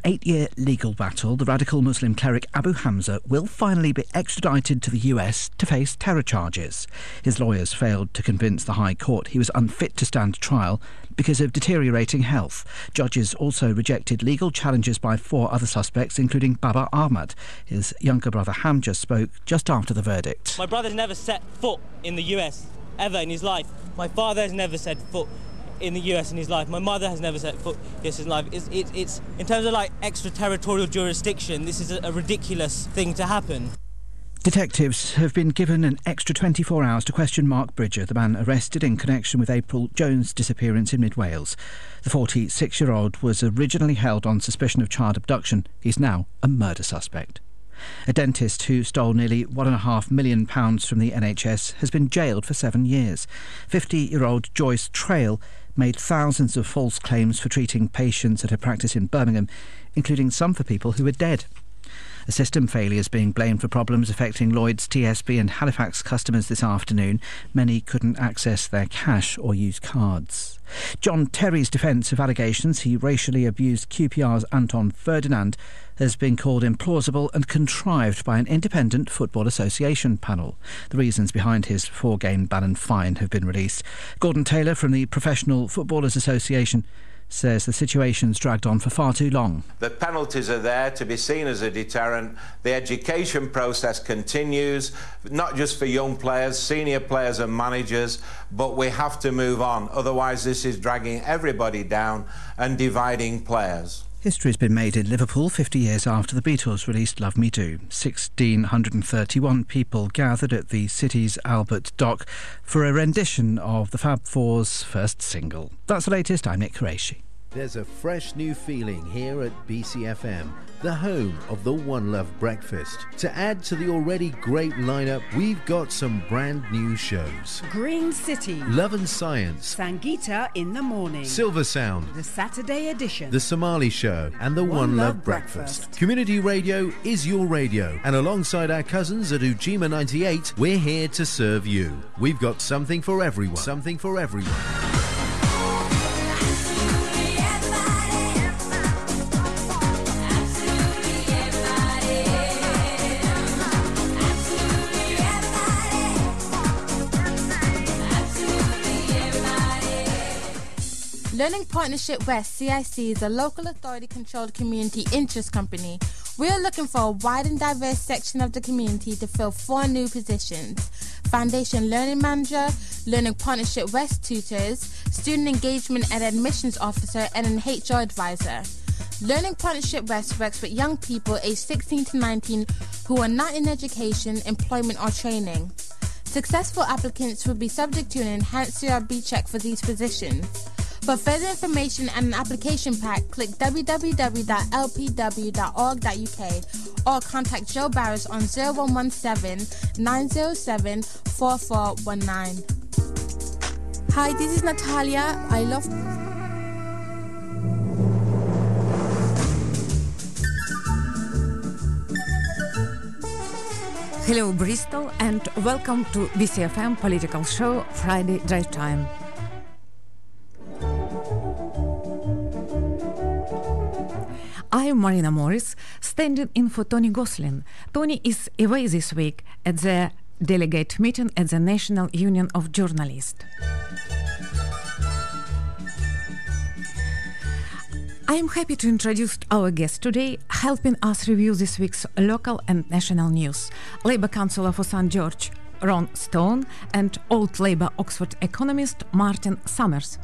8-year legal battle, the radical Muslim cleric Abu Hamza will finally be extradited to the US to face terror charges. His lawyers failed to convince the High Court he was unfit to stand trial because of deteriorating health. Judges also rejected legal challenges by 4 other suspects, including Baba Ahmad. His younger brother Hamza spoke just after the verdict. My brother's never set foot in the US ever in his life. My father has never set foot in the US in his life. My mother has never set foot in his life. It's in terms of like extraterritorial jurisdiction, this is a ridiculous thing to happen. Detectives have been given an extra 24 hours to question Mark Bridger, the man arrested in connection with April Jones' disappearance in mid-Wales. The 46-year-old was originally held on suspicion of child abduction. He's now a murder suspect. A dentist who stole nearly £1.5 million from the NHS has been jailed for 7 years. 50-year-old Joyce Trail made thousands of false claims for treating patients at her practice in Birmingham, including some for people who were dead. A system failure is being blamed for problems affecting Lloyds, TSB and Halifax customers this afternoon. Many couldn't access their cash or use cards. John Terry's defence of allegations he racially abused QPR's Anton Ferdinand has been called implausible and contrived by an independent Football Association panel. The reasons behind his 4-game ban and fine have been released. Gordon Taylor from the Professional Footballers Association says the situation's dragged on for far too long. The penalties are there to be seen as a deterrent. The education process continues, not just for young players, senior players and managers, but we have to move on. Otherwise, this is dragging everybody down and dividing players. History has been made in Liverpool 50 years after the Beatles released Love Me Do. 1,631 people gathered at the city's Albert Dock for a rendition of the Fab Four's first single. That's the latest. I'm Nick Qureshi. There's a fresh new feeling here at BCFM, the home of the One Love Breakfast. To add to the already great lineup, we've got some brand new shows. Green City, Love and Science, Sangeeta in the Morning, Silver Sound, the Saturday Edition, The Somali Show and the One Love Breakfast. Community radio is your radio, and alongside our cousins at Ujima 98, we're here to serve you. We've got something for everyone. Something for everyone. Learning Partnership West, CIC, is a local authority-controlled community interest company. We are looking for a wide and diverse section of the community to fill 4 new positions: Foundation Learning Manager, Learning Partnership West Tutors, Student Engagement and Admissions Officer, and an HR Advisor. Learning Partnership West works with young people aged 16 to 19 who are not in education, employment or training. Successful applicants will be subject to an enhanced CRB check for these positions. For further information and an application pack, click www.lpw.org.uk or contact Joe Barris on 0117 907 4419. Hi, this is Natalia. I love... Hello, Bristol, and welcome to BCFM Political Show Friday Drive Time. I'm Marina Morris, standing in for Tony Gosling. Tony is away this week at the delegate meeting at the National Union of Journalists. I am happy to introduce our guest today, helping us review this week's local and national news. Labour Councillor for St George, Ron Stone, and old Labour Oxford economist Martin Summers.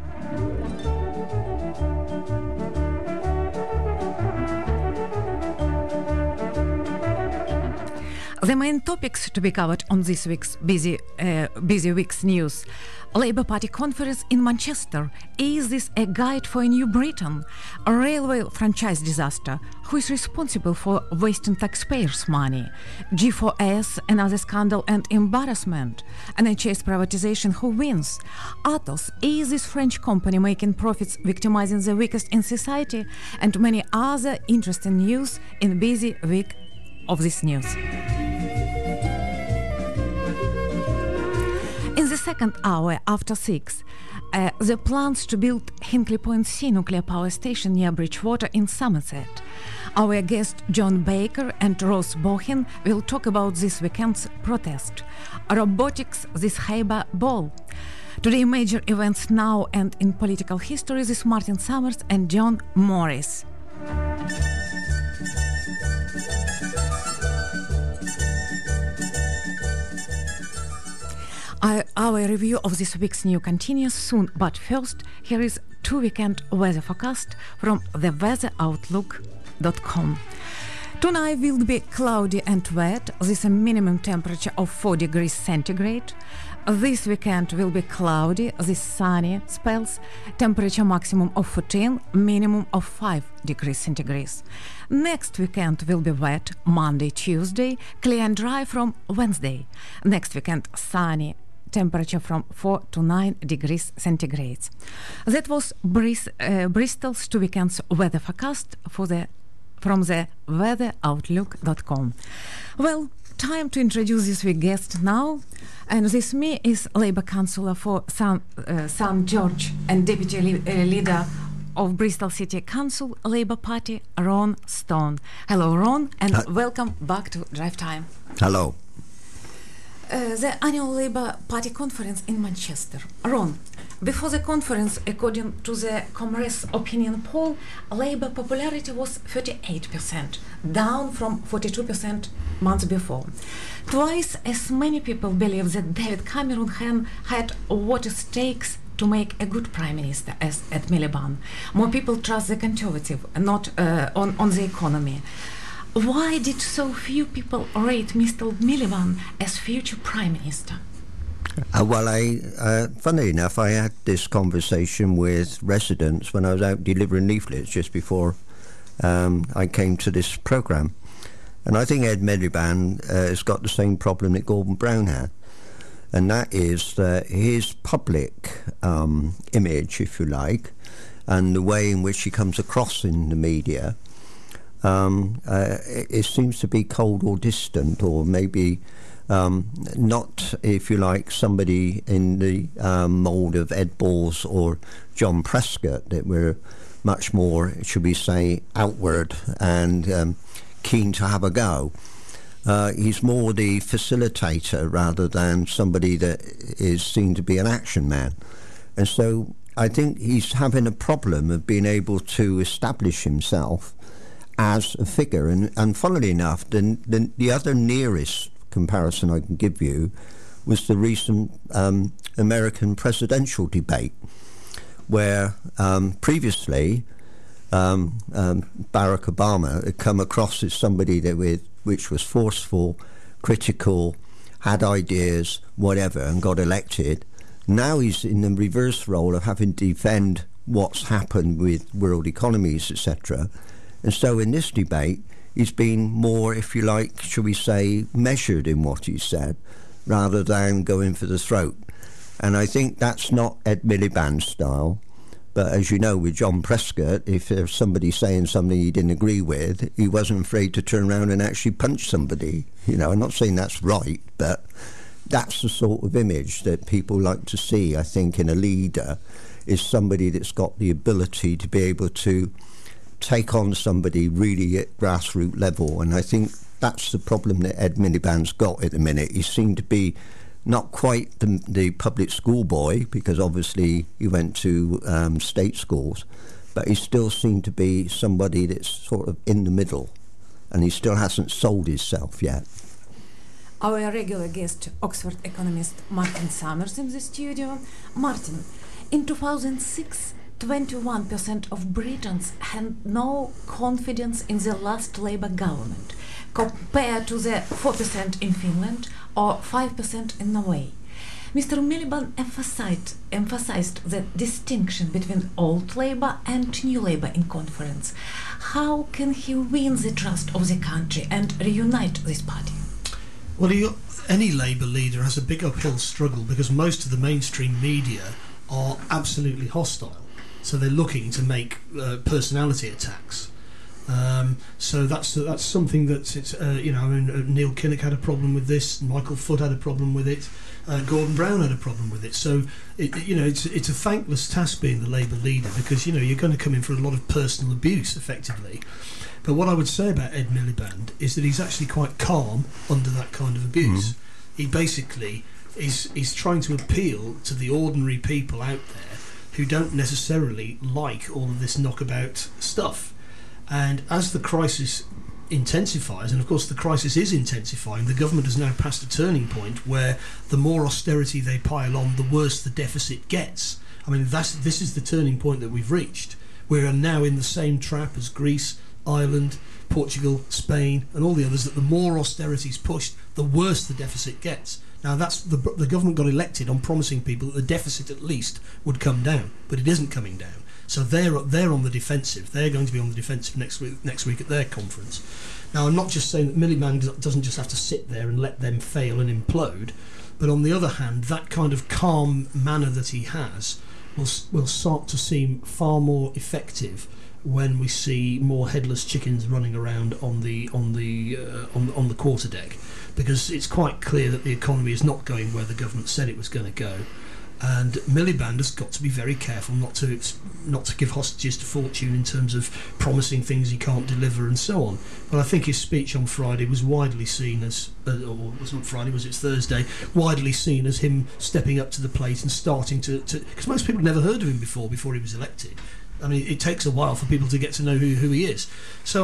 The main topics to be covered on this week's busy week's news. Labour Party conference in Manchester. Is this a guide for a new Britain? A railway franchise disaster. Who is responsible for wasting taxpayers' money? G4S, another scandal and embarrassment. NHS privatization, who wins? Atos, is this French company making profits, victimizing the weakest in society? And many other interesting news in busy week of this news. In the second hour after 6, the plans to build Hinkley Point C nuclear power station near Bridgewater in Somerset. Our guest John Baker and Ross Bohin will talk about this weekend's protest. Robotics this Haber Ball. Today, major events now and in political history. This is Martin Summers and John Morris. Our review of this week's news continues soon, but first, here is 2-weekend weather forecast from theweatheroutlook.com. Tonight will be cloudy and wet. This is a minimum temperature of 4 degrees centigrade. This weekend will be cloudy, this sunny spells, temperature maximum of 14, minimum of 5 degrees centigrade. Next weekend will be wet, Monday, Tuesday, clear and dry from Wednesday. Next weekend, sunny, temperature from 4 to 9 degrees centigrade. That was Bristol's 2 weekends weather forecast from the weatheroutlook.com. Well, time to introduce this week's guest now. And this me is Labour Councillor for St George and Deputy Leader of Bristol City Council, Labour Party, Ron Stone. Hello, Ron, and welcome back to Drive Time. Hello. The annual Labour Party conference in Manchester. Ron, before the conference, according to the Commerce opinion poll, Labour popularity was 38%, down from 42% months before. Twice as many people believe that David Cameron had what it takes to make a good Prime Minister as Ed Miliband. More people trust the Conservative, not on the economy. Why did so few people rate Mr. Miliband as future Prime Minister? Funnily enough, I had this conversation with residents when I was out delivering leaflets just before I came to this programme. And I think Ed Miliband has got the same problem that Gordon Brown had. And that is that his public image, if you like, and the way in which he comes across in the media, it seems to be cold or distant, or maybe not, if you like, somebody in the mould of Ed Balls or John Prescott, that were much more, should we say, outward and keen to have a go. He's more the facilitator rather than somebody that is seen to be an action man. And so I think he's having a problem of being able to establish himself as a figure. And funnily enough, the other nearest comparison I can give you was the recent American presidential debate, where previously Barack Obama had come across as somebody which was forceful, critical, had ideas, whatever, and got elected. Now he's in the reverse role of having to defend what's happened with world economies, etc. And so in this debate, he's been more, if you like, shall we say, measured in what he said, rather than going for the throat. And I think that's not Ed Miliband's style. But as you know, with John Prescott, if there's somebody saying something he didn't agree with, he wasn't afraid to turn around and actually punch somebody. You know, I'm not saying that's right, but that's the sort of image that people like to see, I think, in a leader, is somebody that's got the ability to be able to take on somebody really at grassroots level. And I think that's the problem that Ed Miliband's got at the minute. He seemed to be not quite the public school boy, because obviously he went to state schools, but he still seemed to be somebody that's sort of in the middle, and he still hasn't sold himself yet. Our regular guest, Oxford economist Martin Summers, in the studio. Martin, in 2006, 21% of Britons had no confidence in the last Labour government, compared to the 4% in Finland or 5% in Norway. Mr. Miliband emphasized the distinction between old Labour and new Labour in conference. How can he win the trust of the country and reunite this party? Well, any Labour leader has a big uphill struggle, because most of the mainstream media are absolutely hostile. So they're looking to make personality attacks. So that's something that Neil Kinnock had a problem with this. Michael Foot had a problem with it. Gordon Brown had a problem with it. So, it's a thankless task being the Labour leader, because, you're going to come in for a lot of personal abuse, effectively. But what I would say about Ed Miliband is that he's actually quite calm under that kind of abuse. He basically is trying to appeal to the ordinary people out there who don't necessarily like all of this knockabout stuff. And as the crisis intensifies, and of course the crisis is intensifying, the government has now passed a turning point where the more austerity they pile on, the worse the deficit gets. I mean, this is the turning point that we've reached. We are now in the same trap as Greece, Ireland, Portugal, Spain, and all the others, that the more austerity is pushed, the worse the deficit gets. Now, that's the government got elected on promising people that the deficit at least would come down, but it isn't coming down. So they're on the defensive. They're going to be on the defensive next week at their conference. Now, I'm not just saying that Miliband doesn't just have to sit there and let them fail and implode, but on the other hand, that kind of calm manner that he has will start to seem far more effective when we see more headless chickens running around on the quarterdeck, because it's quite clear that the economy is not going where the government said it was going to go, and Miliband has got to be very careful not to give hostages to fortune in terms of promising things he can't deliver and so on. But I think his speech on Friday was widely seen as, or was not Friday, was it Thursday? Widely seen as him stepping up to the plate and starting to because most people never heard of him before he was elected. I mean, it takes a while for people to get to know who he is. So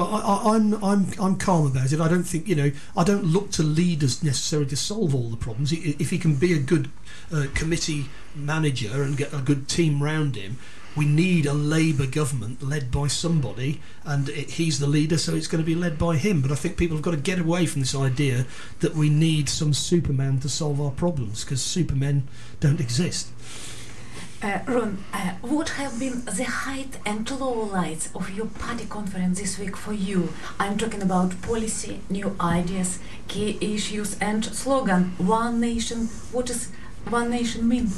I'm calm about it. I don't think, I don't look to leaders necessarily to solve all the problems. If he can be a good committee manager and get a good team round him, we need a Labour government led by somebody, and he's the leader, so it's going to be led by him. But I think people have got to get away from this idea that we need some Superman to solve our problems, because Supermen don't exist. Ron, what have been the height and low lights of your party conference this week for you? I'm talking about policy, new ideas, key issues and slogan, One Nation. What does One Nation mean?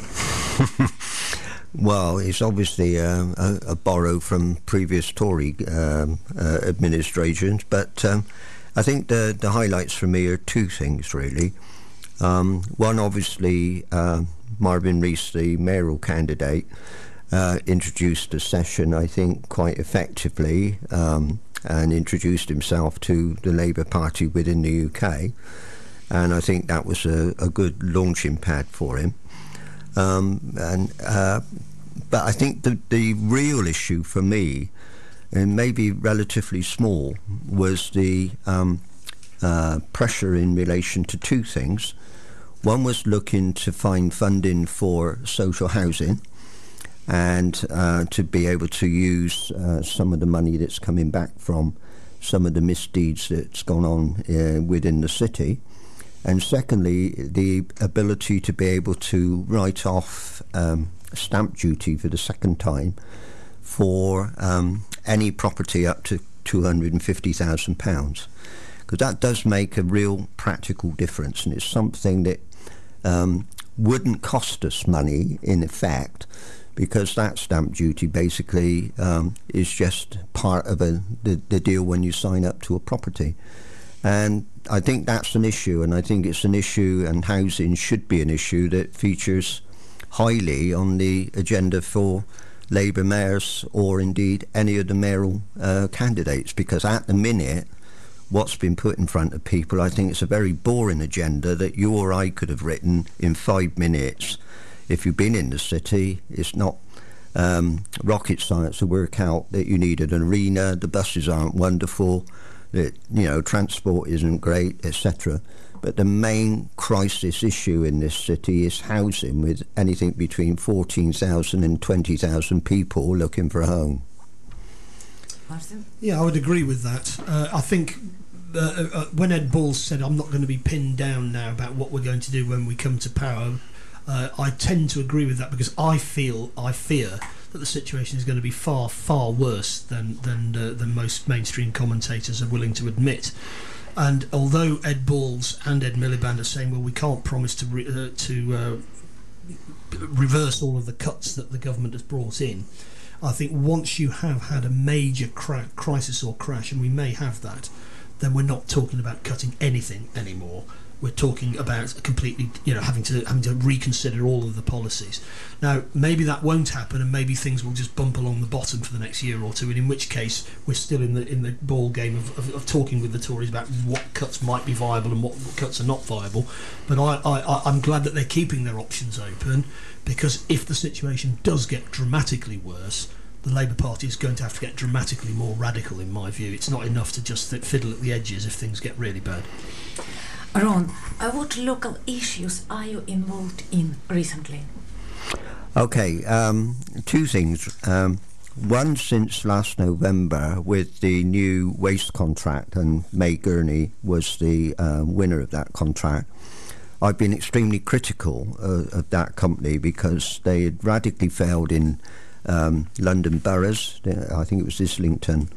Well, it's obviously a borrow from previous Tory administrations, but I think the highlights for me are two things, really. One, obviously, Marvin Rees, the mayoral candidate, introduced a session, I think, quite effectively, and introduced himself to the Labour Party within the UK. And I think that was a good launching pad for him. But I think the real issue for me, and maybe relatively small, was the pressure in relation to two things. One was looking to find funding for social housing and to be able to use some of the money that's coming back from some of the misdeeds that's gone on within the city. And secondly, the ability to be able to write off stamp duty for the second time for any property up to £250,000. Because that does make a real practical difference, and it's something that wouldn't cost us money in effect, because that stamp duty basically is just part of the deal when you sign up to a property. And I think that's an issue, and I think it's an issue, and housing should be an issue that features highly on the agenda for Labour mayors, or indeed any of the mayoral candidates, because at the minute what's been put in front of people, I think it's a very boring agenda that you or I could have written in 5 minutes. If you've been in the city, it's not rocket science to work out that you need an arena, the buses aren't wonderful, that transport isn't great, etc. But the main crisis issue in this city is housing, with anything between 14,000 and 20,000 people looking for a home. Martin? Yeah, I would agree with that. I think when Ed Balls said, I'm not going to be pinned down now about what we're going to do when we come to power, I tend to agree with that, because I fear that the situation is going to be far, far worse than most mainstream commentators are willing to admit. And although Ed Balls and Ed Miliband are saying, well, we can't promise to reverse all of the cuts that the government has brought in, I think once you have had a major crisis or crash, and we may have that, then we're not talking about cutting anything anymore. we're talking about a completely, having to reconsider all of the policies. Now, maybe that won't happen, and maybe things will just bump along the bottom for the next year or two, and in which case we're still in the ball game of talking with the Tories about what cuts might be viable and what cuts are not viable. But I'm glad that they're keeping their options open, because if the situation does get dramatically worse, the Labour Party is going to have to get dramatically more radical, in my view. It's not enough to just fiddle at the edges if things get really bad. Ron, what local issues are you involved in recently? Okay, two things. One, since last November, with the new waste contract, and May Gurney was the winner of that contract, I've been extremely critical of that company because they had radically failed in London boroughs. I think it was Islington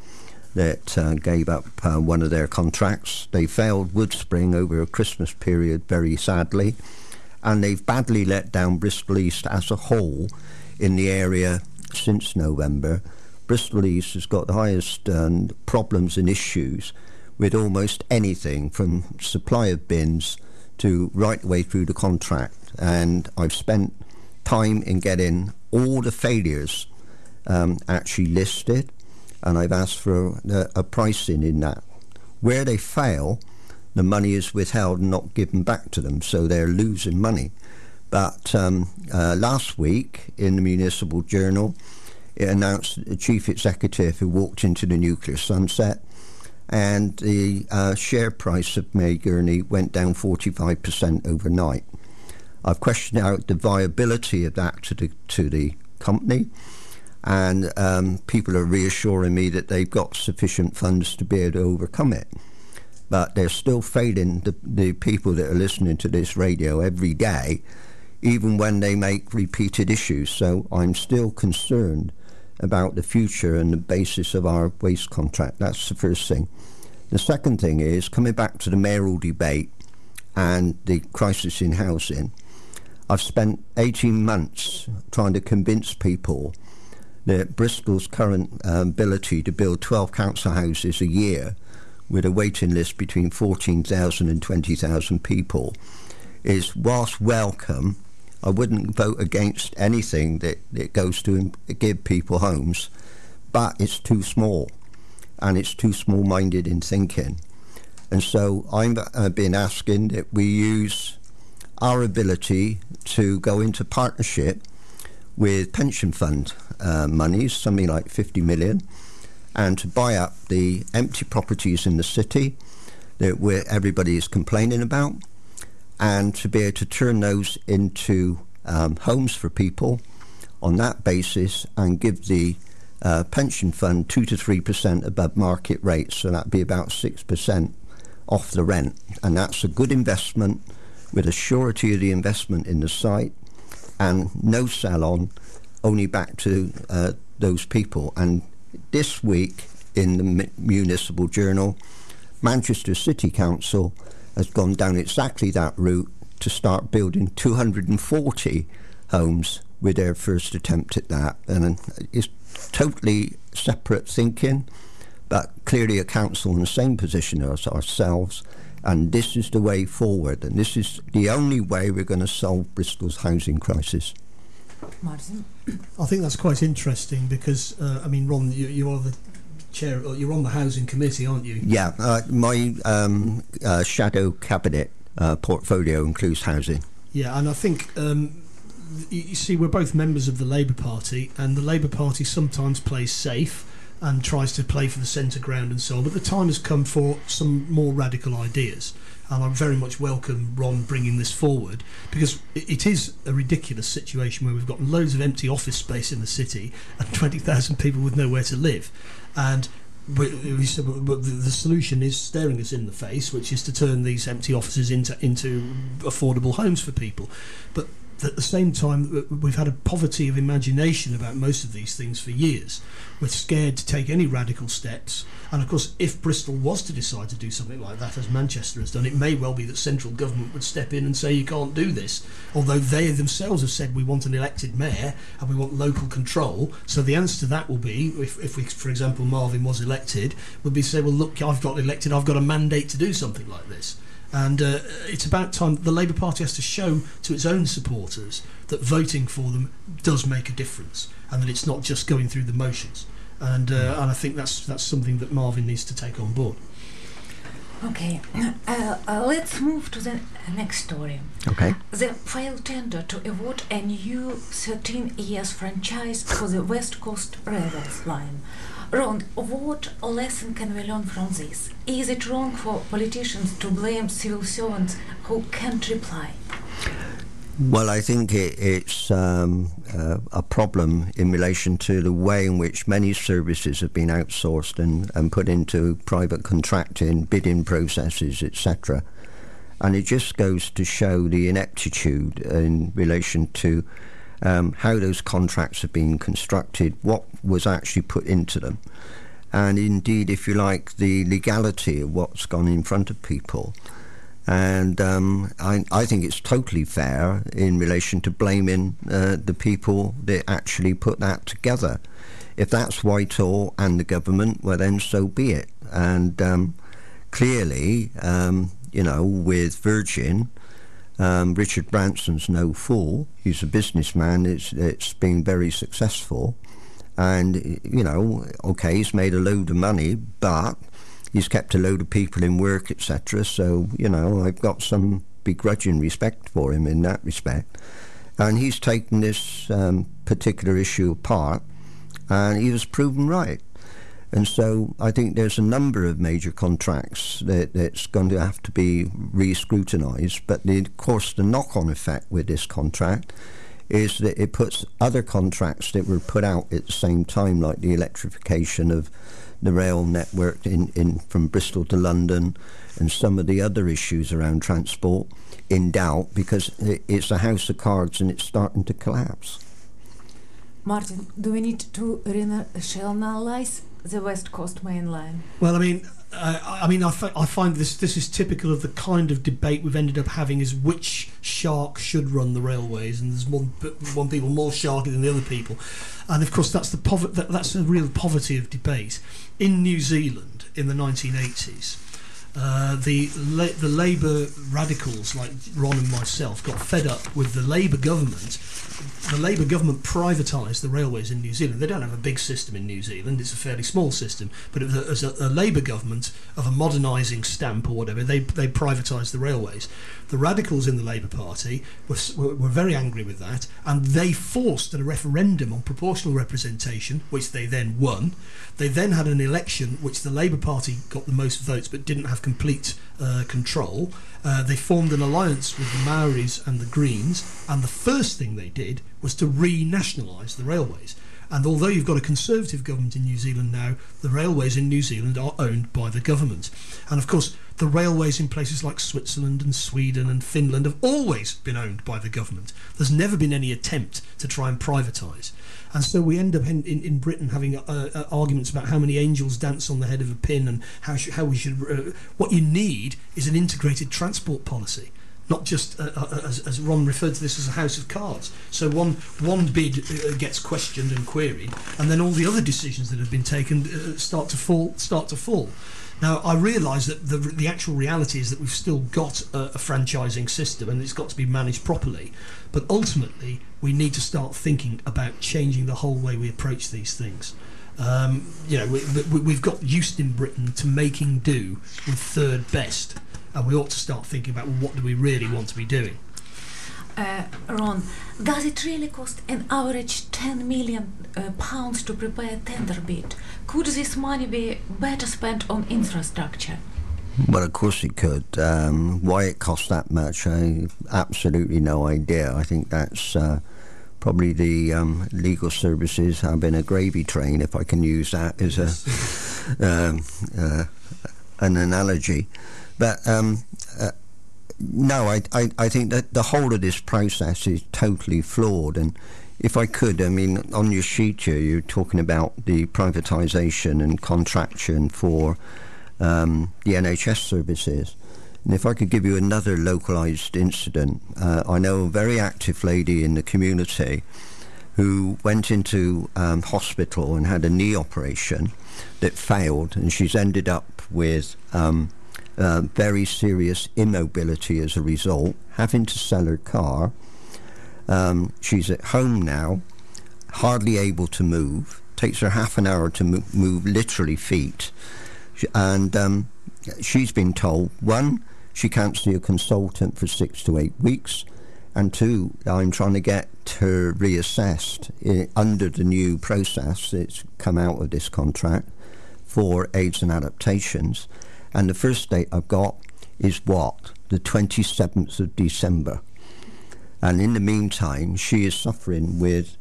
that gave up one of their contracts. They failed Woodspring over a Christmas period very sadly, and they've badly let down Bristol East as a whole in the area since November. Bristol East has got the highest problems and issues with almost anything, from supply of bins to right the way through the contract, and I've spent time in getting all the failures actually listed, and I've asked for a pricing in that. Where they fail, the money is withheld and not given back to them, so they're losing money. But last week in the Municipal Journal, it announced the chief executive who walked into the nuclear sunset, and the share price of May Gurney went down 45% overnight. I've questioned out the viability of that to the company, and people are reassuring me that they've got sufficient funds to be able to overcome it. But they're still failing the people that are listening to this radio every day, even when they make repeated issues. So I'm still concerned about the future and the basis of our waste contract. That's the first thing. The second thing is, coming back to the mayoral debate and the crisis in housing, I've spent 18 months trying to convince people that Bristol's current ability to build 12 council houses a year with a waiting list between 14,000 and 20,000 people is, whilst welcome, I wouldn't vote against anything that goes to give people homes, but it's too small, and it's too small-minded in thinking. And so I've been asking that we use our ability to go into partnership with pension fund monies, something like 50 million, and to buy up the empty properties in the city that everybody is complaining about, and to be able to turn those into homes for people on that basis, and give the pension fund 2 to 3% above market rates, so that'd be about 6% off the rent, and that's a good investment with a surety of the investment in the site, and no sell-on, only back to those people. And this week in the Municipal Journal, Manchester City Council has gone down exactly that route to start building 240 homes with their first attempt at that. And it's totally separate thinking, but clearly a council in the same position as ourselves. And this is the way forward, and this is the only way we're going to solve Bristol's housing crisis. Martin? I think that's quite interesting because, Ron, you are the chair, you're on the Housing Committee, aren't you? Yeah, my shadow cabinet portfolio includes housing. Yeah, and I think, you see, we're both members of the Labour Party, and the Labour Party sometimes plays safe and tries to play for the centre ground and so on, but the time has come for some more radical ideas, and I very much welcome Ron bringing this forward, because it is a ridiculous situation where we've got loads of empty office space in the city and 20,000 people with nowhere to live, and the solution is staring us in the face, which is to turn these empty offices into affordable homes for people. But at the same time, we've had a poverty of imagination about most of these things for years. We're scared to take any radical steps, and of course if Bristol was to decide to do something like that, as Manchester has done, it may well be that central government would step in and say you can't do this, although they themselves have said we want an elected mayor and we want local control. So the answer to that will be, if we, for example, Marvin was elected, would be say, well look, I've got elected, I've got a mandate to do something like this. And it's about time that the Labour Party has to show to its own supporters that voting for them does make a difference, and that it's not just going through the motions. And I think that's something that Marvin needs to take on board. Okay, let's move to the next story. Okay. The failed tender to award a new 13 years franchise for the West Coast Railways line. Ron, what lesson can we learn from this? Is it wrong for politicians to blame civil servants who can't reply? Well, I think it's a problem in relation to the way in which many services have been outsourced and put into private contracting, bidding processes, etc. And it just goes to show the ineptitude in relation to how those contracts have been constructed, what was actually put into them, and indeed, if you like, the legality of what's gone in front of people. And I think it's totally fair in relation to blaming the people that actually put that together. If that's Whitehall and the government, well then so be it. And clearly, with Virgin, Richard Branson's no fool. He's a businessman. It's been very successful. And, okay, he's made a load of money, but he's kept a load of people in work, etc. So, I've got some begrudging respect for him in that respect. And he's taken this particular issue apart, and he was proven right. And so I think there's a number of major contracts that's going to have to be re-scrutinised. But, of course, the knock-on effect with this contract is that it puts other contracts that were put out at the same time, like the electrification of the rail network in from Bristol to London, and some of the other issues around transport, in doubt, because it's a house of cards and it's starting to collapse. Martin, do we need to renationalise the West Coast Main Line? Well, I find this is typical of the kind of debate we've ended up having, is which shark should run the railways, and there's one people more sharky than the other people, and of course that's a real poverty of debate. In New Zealand in the 1980s, the Labour radicals like Ron and myself got fed up with the Labour government. The Labour government privatised the railways in New Zealand. They don't have a big system in New Zealand, it's a fairly small system, but as a Labour government of a modernising stamp or whatever, they privatised the railways. The radicals in the Labour Party were very angry with that, and they forced a referendum on proportional representation, which they then won. They then had an election which the Labour Party got the most votes but didn't have complete control. They formed an alliance with the Maoris and the Greens, and the first thing they did was to renationalise the railways. And although you've got a Conservative government in New Zealand now, the railways in New Zealand are owned by the government. And of course, the railways in places like Switzerland and Sweden and Finland have always been owned by the government. There's never been any attempt to try and privatise. And so we end up in Britain having arguments about how many angels dance on the head of a pin, and how we should... what you need is an integrated transport policy, not just, as Ron referred to this, as a house of cards. So one bid gets questioned and queried, and then all the other decisions that have been taken start to fall. Now, I realise that the actual reality is that we've still got a franchising system, and it's got to be managed properly. But ultimately, we need to start thinking about changing the whole way we approach these things. We've got used in Britain to making do with third best, and we ought to start thinking about what do we really want to be doing. Ron, does it really cost an average £10 million to prepare a tender bid? Could this money be better spent on infrastructure? Well, of course it could. Why it costs that much, I have absolutely no idea. I think that's probably the legal services having a gravy train, if I can use that as an analogy. But no, I think that the whole of this process is totally flawed. And if I could, on your sheet here, you're talking about the privatisation and contraction for the NHS services. And if I could give you another localised incident, I know a very active lady in the community who went into hospital and had a knee operation that failed, and she's ended up with very serious immobility as a result, having to sell her car. She's at home now, hardly able to move. Takes her half an hour to move literally feet. And she's been told, one, she can't see a consultant for 6 to 8 weeks, and two, I'm trying to get her reassessed under the new process that's come out of this contract for aids and adaptations. And the first date I've got is the 27th of December. And in the meantime, she is suffering with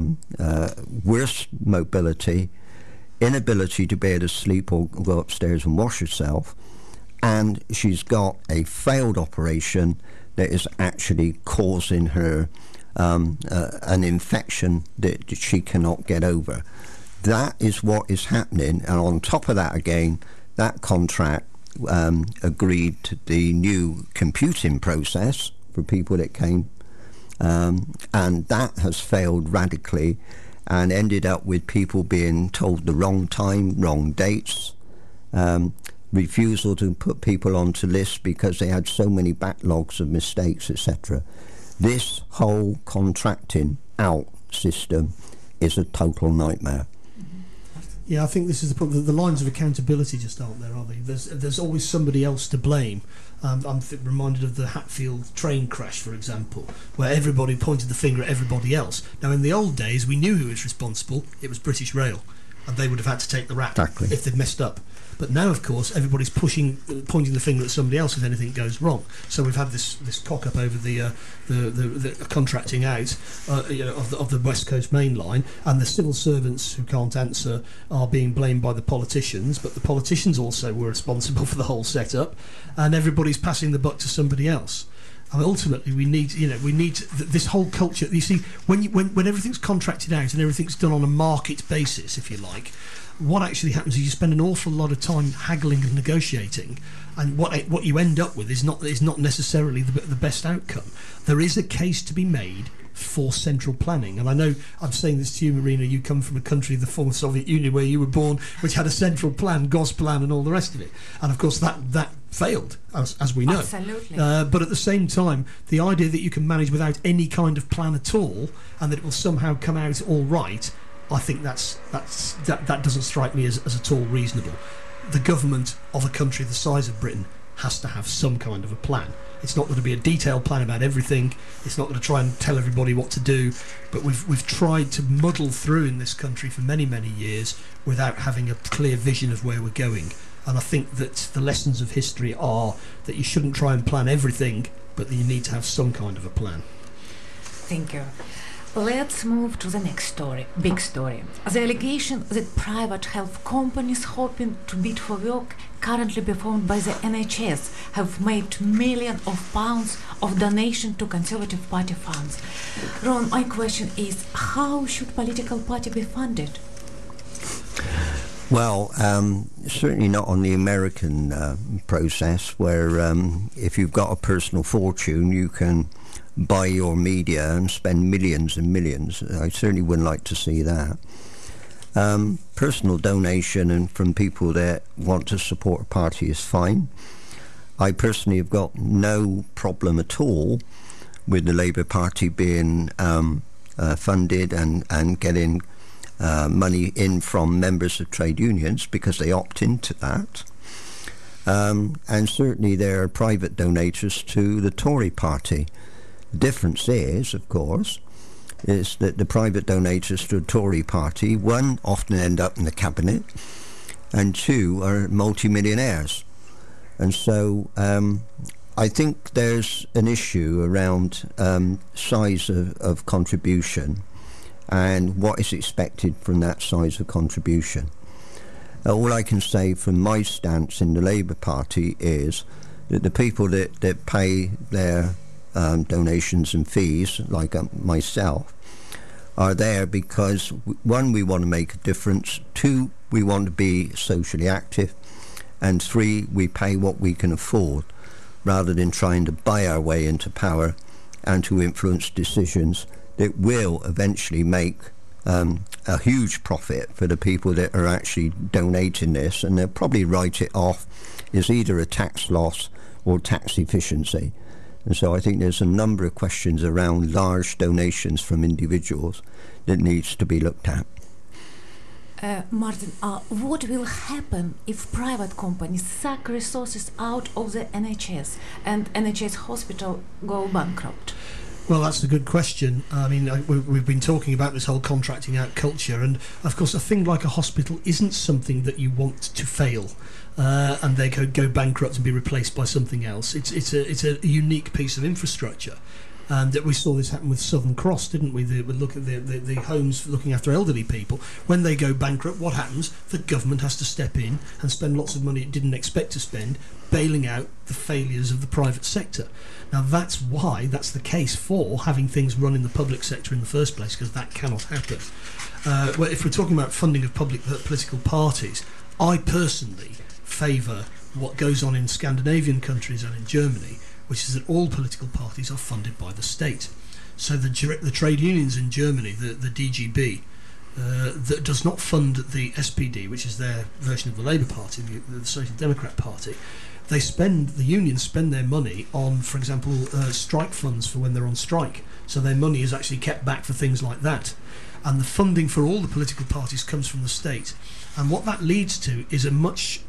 worse mobility, inability to be able to sleep or go upstairs and wash herself, and she's got a failed operation that is actually causing her an infection that she cannot get over. That is what is happening, and on top of that again, that contract agreed to the new computing process for people that came, and that has failed radically and ended up with people being told the wrong time, wrong dates, refusal to put people onto lists because they had so many backlogs of mistakes, etc. This whole contracting out system is a total nightmare. Yeah, I think this is the problem. The lines of accountability just aren't there, are they? There's always somebody else to blame. I'm reminded of the Hatfield train crash, for example, where everybody pointed the finger at everybody else. Now, in the old days, we knew who was responsible. It was British Rail, and they would have had to take the rap if they'd messed up. But now, of course, everybody's pointing the finger at somebody else if anything goes wrong. So we've had this cock up over the contracting out of the West Coast Main Line, and the civil servants who can't answer are being blamed by the politicians. But the politicians also were responsible for the whole setup, and everybody's passing the buck to somebody else. And ultimately, we need this whole culture. You see, when everything's contracted out and everything's done on a market basis, if you like, what actually happens is you spend an awful lot of time haggling and negotiating, and what you end up with is not necessarily the best outcome. There is a case to be made for central planning, and I know I'm saying this to you, Marina. You come from a country, the former Soviet Union, where you were born, which had a central plan, Gosplan, and all the rest of it. And of course, that failed, as we know. Absolutely. But at the same time, the idea that you can manage without any kind of plan at all, and that it will somehow come out all right, I think that doesn't strike me as at all reasonable. The government of a country the size of Britain has to have some kind of a plan. It's not going to be a detailed plan about everything. It's not going to try and tell everybody what to do. But we've tried to muddle through in this country for many, many years without having a clear vision of where we're going. And I think that the lessons of history are that you shouldn't try and plan everything, but that you need to have some kind of a plan. Thank you. Let's move to the next story, big story. The allegation that private health companies hoping to bid for work currently performed by the NHS have made millions of pounds of donation to Conservative Party funds. Ron, my question is, how should political party be funded? Well, certainly not on the American process, where if you've got a personal fortune, you can buy your media and spend millions and millions. I certainly wouldn't like to see that. Personal donation and from people that want to support a party is fine. I personally have got no problem at all with the Labour Party being funded and getting money in from members of trade unions, because they opt into that. And certainly there are private donators to the Tory party. The difference is, of course, is that the private donators to the Tory party, one, often end up in the cabinet, and two, are multi-millionaires. And so I think there's an issue around size of contribution and what is expected from that size of contribution. All I can say from my stance in the Labour Party is that the people that pay their donations and fees, like myself, are there because, one, we want to make a difference, two, we want to be socially active, and three, we pay what we can afford, rather than trying to buy our way into power and to influence decisions that will eventually make a huge profit for the people that are actually donating this, and they'll probably write it off is either a tax loss or tax efficiency. And so I think there's a number of questions around large donations from individuals that needs to be looked at. Martin, what will happen if private companies suck resources out of the NHS and NHS hospital go bankrupt? Well, that's a good question. I mean, we've been talking about this whole contracting out culture, and of course a thing like a hospital isn't something that you want to fail and they could go bankrupt and be replaced by something else. It's a unique piece of infrastructure. And we saw this happen with Southern Cross, didn't we? We look at the homes looking after elderly people. When they go bankrupt, what happens? The government has to step in and spend lots of money it didn't expect to spend, bailing out the failures of the private sector. Now, that's the case for having things run in the public sector in the first place, because that cannot happen. Well, if we're talking about funding of public political parties, I personally favour what goes on in Scandinavian countries and in Germany, which is that all political parties are funded by the state. So the trade unions in Germany, the DGB, that does not fund the SPD, which is their version of the Labour Party, the Social Democrat Party. The unions spend their money on, for example, strike funds for when they're on strike. So their money is actually kept back for things like that. And the funding for all the political parties comes from the state. And what that leads to is a much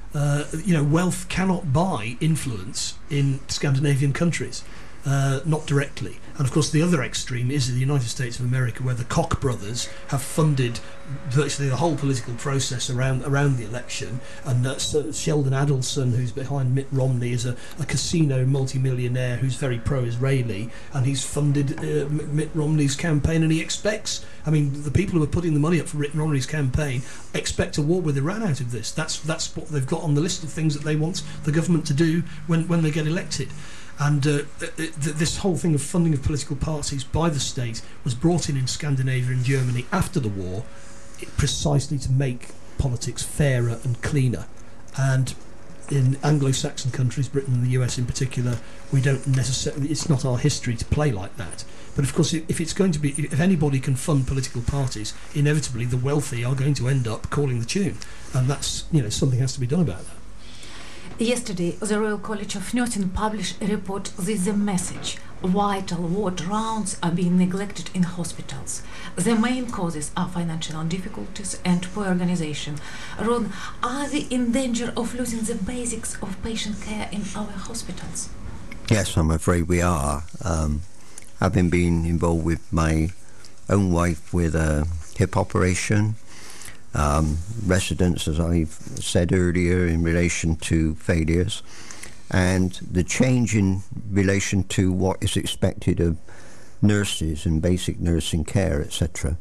wealth cannot buy influence in Scandinavian countries, not directly. And of course the other extreme is in the United States of America, where the Koch brothers have funded virtually the whole political process around the election, and Sheldon Adelson, who's behind Mitt Romney, is a casino multimillionaire who's very pro-Israeli, and he's funded Mitt Romney's campaign, and he expects, I mean, the people who are putting the money up for Mitt Romney's campaign expect a war with Iran out of this. That's what they've got on the list of things that they want the government to do when they get elected. And this whole thing of funding of political parties by the state was brought in Scandinavia and Germany after the war, precisely to make politics fairer and cleaner. And in Anglo-Saxon countries, Britain and the US in particular, we don't necessarily, it's not our history to play like that. But of course, if anybody can fund political parties, inevitably the wealthy are going to end up calling the tune, and that's, something has to be done about that. Yesterday, the Royal College of Nursing published a report with the message: vital ward rounds are being neglected in hospitals. The main causes are financial difficulties and poor organisation. Ron, are we in danger of losing the basics of patient care in our hospitals? Yes, I'm afraid we are. Having been involved with my own wife with a hip operation, residents, as I've said earlier, in relation to failures, and the change in relation to what is expected of nurses and basic nursing care, etc.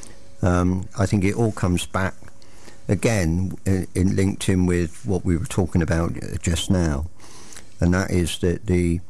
I think it all comes back again linked in with what we were talking about just now, and that is that the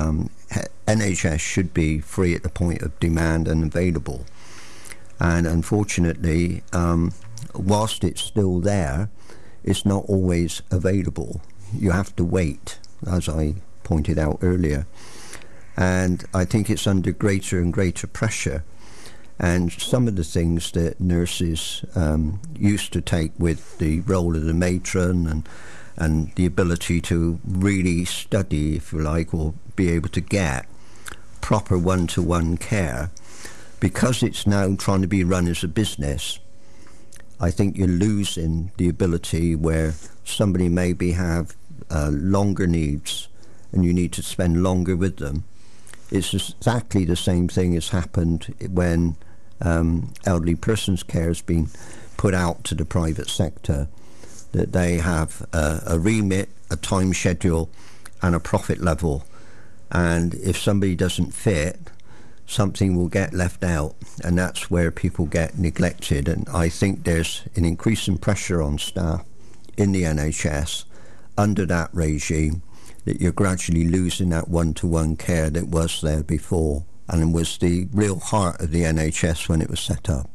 NHS should be free at the point of demand and available. And unfortunately, whilst it's still there, it's not always available. You have to wait, as I pointed out earlier. And I think it's under greater and greater pressure. And some of the things that nurses used to take with the role of the matron and the ability to really study, if you like, or be able to get proper one-to-one care, because it's now trying to be run as a business, I think you're losing the ability where somebody maybe have longer needs and you need to spend longer with them. It's exactly the same thing as happened when elderly persons care has been put out to the private sector, that they have a remit, a time schedule and a profit level, and if somebody doesn't fit, something will get left out, and that's where people get neglected. And I think there's an increasing pressure on staff in the NHS under that regime, that you're gradually losing that one-to-one care that was there before and was the real heart of the NHS when it was set up.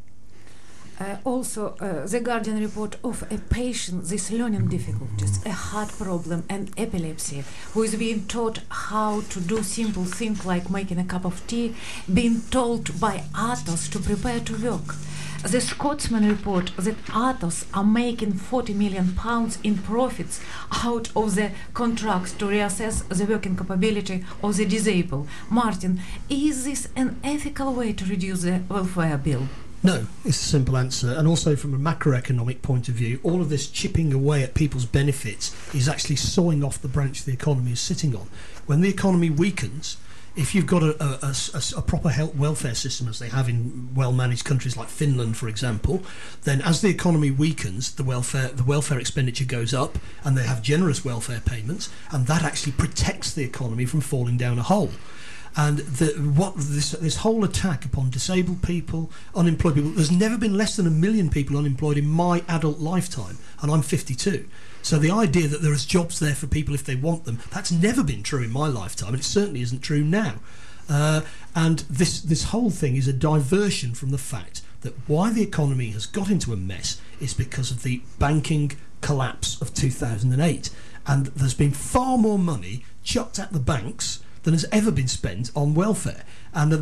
Also, the Guardian report of a patient with learning difficulties, a heart problem and epilepsy, who is being taught how to do simple things like making a cup of tea, being told by others to prepare to work. The Scotsman report that Atos are making £40 million in profits out of the contracts to reassess the working capability of the disabled. Martin, is this an ethical way to reduce the welfare bill? No, it's a simple answer. And also from a macroeconomic point of view, all of this chipping away at people's benefits is actually sawing off the branch the economy is sitting on. When the economy weakens, if you've got a proper health welfare system, as they have in well-managed countries like Finland, for example, then as the economy weakens, the welfare expenditure goes up, and they have generous welfare payments, and that actually protects the economy from falling down a hole. And this whole attack upon disabled people, unemployed people, there's never been less than 1 million people unemployed in my adult lifetime, and I'm 52. So the idea that there is jobs there for people if they want them, that's never been true in my lifetime, and it certainly isn't true now. And this whole thing is a diversion from the fact that why the economy has got into a mess is because of the banking collapse of 2008. And there's been far more money chucked at the banks than has ever been spent on welfare. And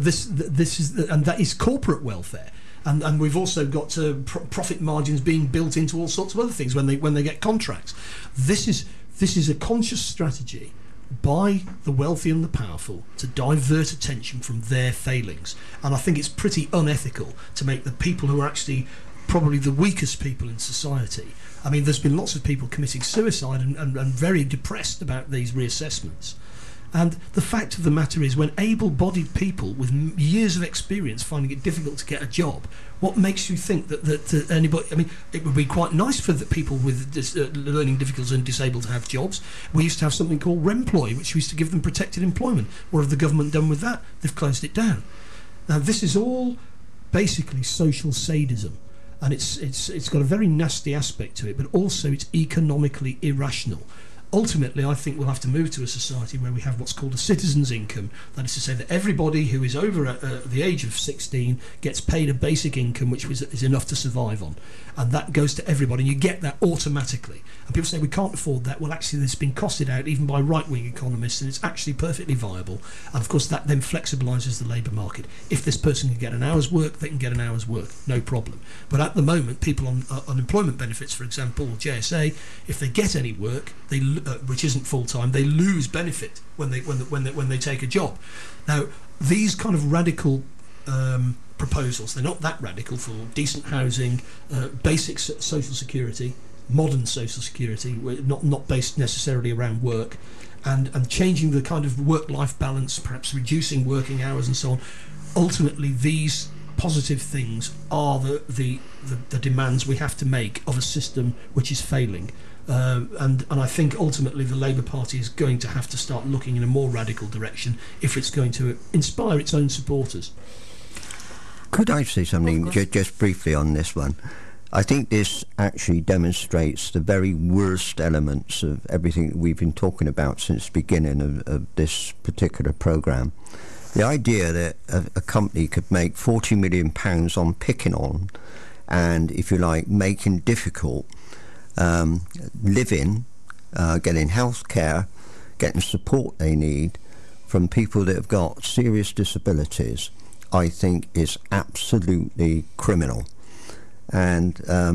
that is corporate welfare. And we've also got profit margins being built into all sorts of other things when they get contracts. This is a conscious strategy by the wealthy and the powerful to divert attention from their failings. And I think it's pretty unethical to make the people who are actually probably the weakest people in society. I mean, there's been lots of people committing suicide and very depressed about these reassessments. And the fact of the matter is, when able-bodied people with years of experience finding it difficult to get a job, what makes you think that anybody... I mean, it would be quite nice for the people with learning difficulties and disabled to have jobs. We used to have something called Remploy, which used to give them protected employment. What have the government done with that? They've closed it down. Now, this is all basically social sadism. And it's got a very nasty aspect to it, but also it's economically irrational. Ultimately, I think we'll have to move to a society where we have what's called a citizen's income. That is to say that everybody who is over the age of 16 gets paid a basic income which is enough to survive on. And that goes to everybody, and you get that automatically. And people say we can't afford that. Well, actually, it's been costed out even by right-wing economists, and it's actually perfectly viable. And, of course, that then flexibilises the labour market. If this person can get an hour's work, they can get an hour's work, no problem. But at the moment, people on unemployment benefits, for example, or JSA, if they get any work, which isn't full-time, they lose benefit when they take a job. Now, these kind of radical proposals, they're not that radical, for decent housing, basic social security, modern social security, not based necessarily around work, and changing the kind of work-life balance, perhaps reducing working hours and so on. Ultimately, these positive things are the demands we have to make of a system which is failing. And I think ultimately the Labour Party is going to have to start looking in a more radical direction if it's going to inspire its own supporters. Could I say something just briefly on this one? I think this actually demonstrates the very worst elements of everything that we've been talking about since the beginning of this particular programme. The idea that a company could make £40 million on picking on and, if you like, making difficult living, getting health care, getting support they need from people that have got serious disabilities, I think is absolutely criminal. And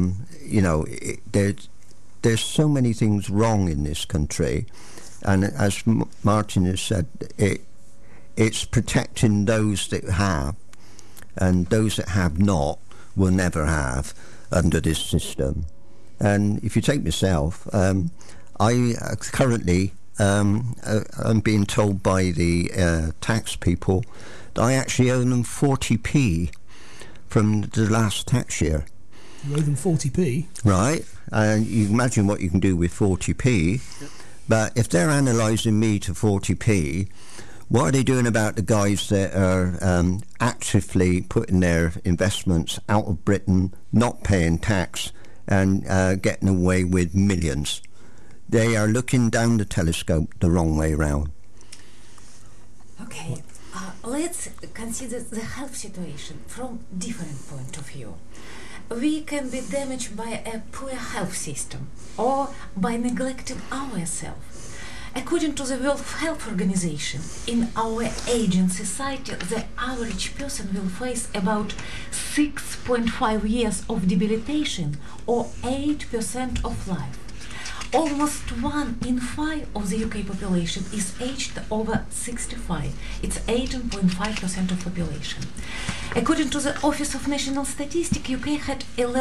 there's so many things wrong in this country, and as Martin has said, it's protecting those that have, and those that have not will never have under this system. And if you take myself, I currently I'm being told by the tax people that I actually owe them 40p from the last tax year. You owe them 40p? Right. And you imagine what you can do with 40p. Yep. But if they're analysing me to 40p, what are they doing about the guys that are actively putting their investments out of Britain, not paying tax, and getting away with millions? They are looking down the telescope the wrong way round. Okay, let's consider the health situation from different point of view. We can be damaged by a poor health system or by neglecting ourselves. According to the World Health Organization, in our aging society, the average person will face about 6.5 years of debilitation, or 8% of life. Almost 1 in 5 of the UK population is aged over 65. It's 18.5% of population. According to the Office of National Statistics, UK had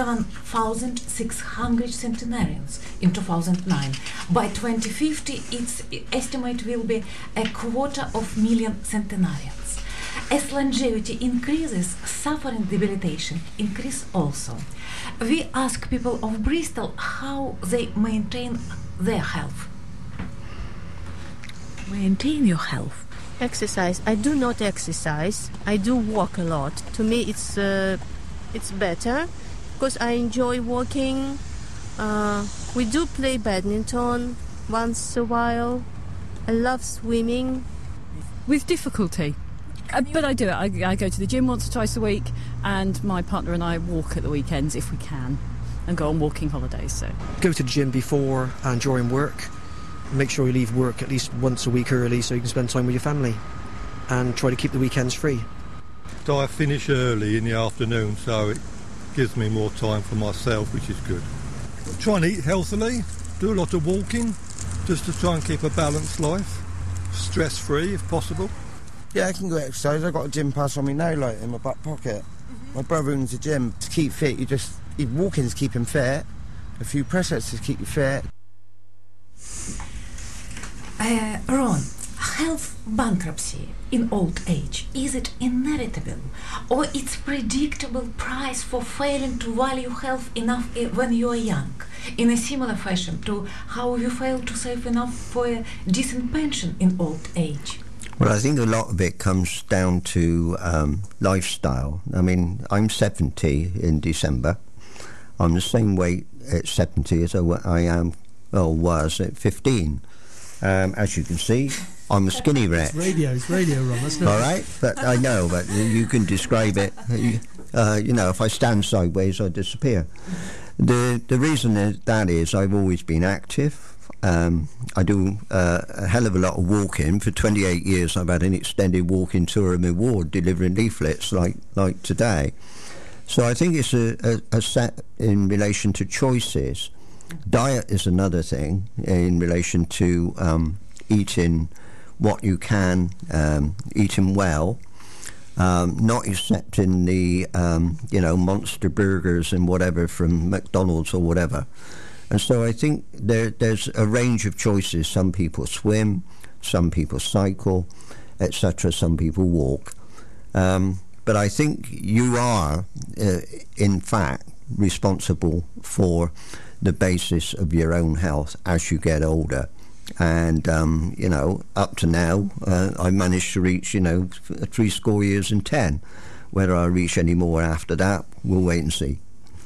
11,600 centenarians in 2009. By 2050, its estimate will be 250,000 centenarians. As longevity increases, suffering debilitation increase also. We ask people of Bristol how they maintain their health. Maintain your health. Exercise. I do not exercise. I do walk a lot. To me, it's better because I enjoy walking. We do play badminton once a while. I love swimming. With difficulty. But I do it. I go to the gym once or twice a week, and my partner and I walk at the weekends if we can, and go on walking holidays. So go to the gym before and during work. Make sure you leave work at least once a week early so you can spend time with your family, and try to keep the weekends free. So I finish early in the afternoon, so it gives me more time for myself, which is good. Try and eat healthily, do a lot of walking, just to try and keep a balanced life, stress-free if possible. Yeah, I can go exercise. I've got a gym pass on me now, like, in my back pocket. My brother owns a gym. To keep fit, walking's keep him fit. A few press-ups to keep you fit. Ron, health bankruptcy in old age, is it inevitable, or it's predictable price for failing to value health enough when you are young, in a similar fashion to how you fail to save enough for a decent pension in old age? Well, I think a lot of it comes down to lifestyle. I mean, I'm 70 in December. I'm the same weight at 70 as I was at 15. As you can see, I'm a skinny wretch. It's radio, Ron. That's not all right, but I know, but you can describe it. If I stand sideways, I disappear. The reason that is I've always been active. I do a hell of a lot of walking. For 28 years, I've had an extended walking tour of my ward, delivering leaflets like today. So I think it's a set in relation to choices. Diet is another thing in relation to eating what you can, eating well, not accepting the monster burgers and whatever from McDonald's or whatever. And so I think there's a range of choices. Some people swim, some people cycle, etc. Some people walk. But I think you are, in fact, responsible for the basis of your own health as you get older. And, up to now, I managed to reach, 70 years and 10. Whether I reach any more after that, we'll wait and see.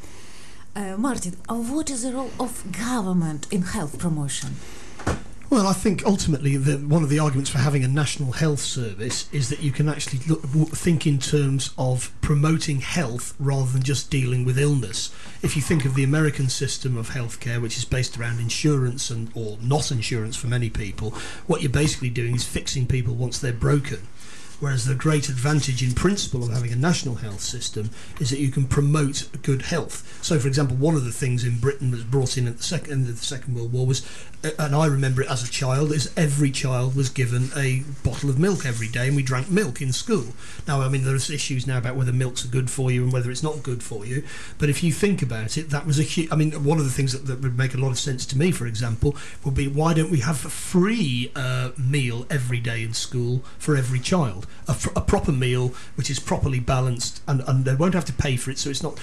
Martin, what is the role of government in health promotion? Well, I think ultimately one of the arguments for having a national health service is that you can actually think in terms of promoting health rather than just dealing with illness. If you think of the American system of healthcare, which is based around insurance or not insurance for many people, what you're basically doing is fixing people once they're broken. Whereas the great advantage in principle of having a national health system is that you can promote good health. So, for example, one of the things in Britain was brought in at the Second World War was, and I remember it as a child, is every child was given a bottle of milk every day, and we drank milk in school. Now, I mean, there's issues now about whether milk's good for you and whether it's not good for you, but if you think about it, that was one of the things that would make a lot of sense to me, for example, would be, why don't we have a free meal every day in school for every child? A proper meal which is properly balanced, and they won't have to pay for it, so it's not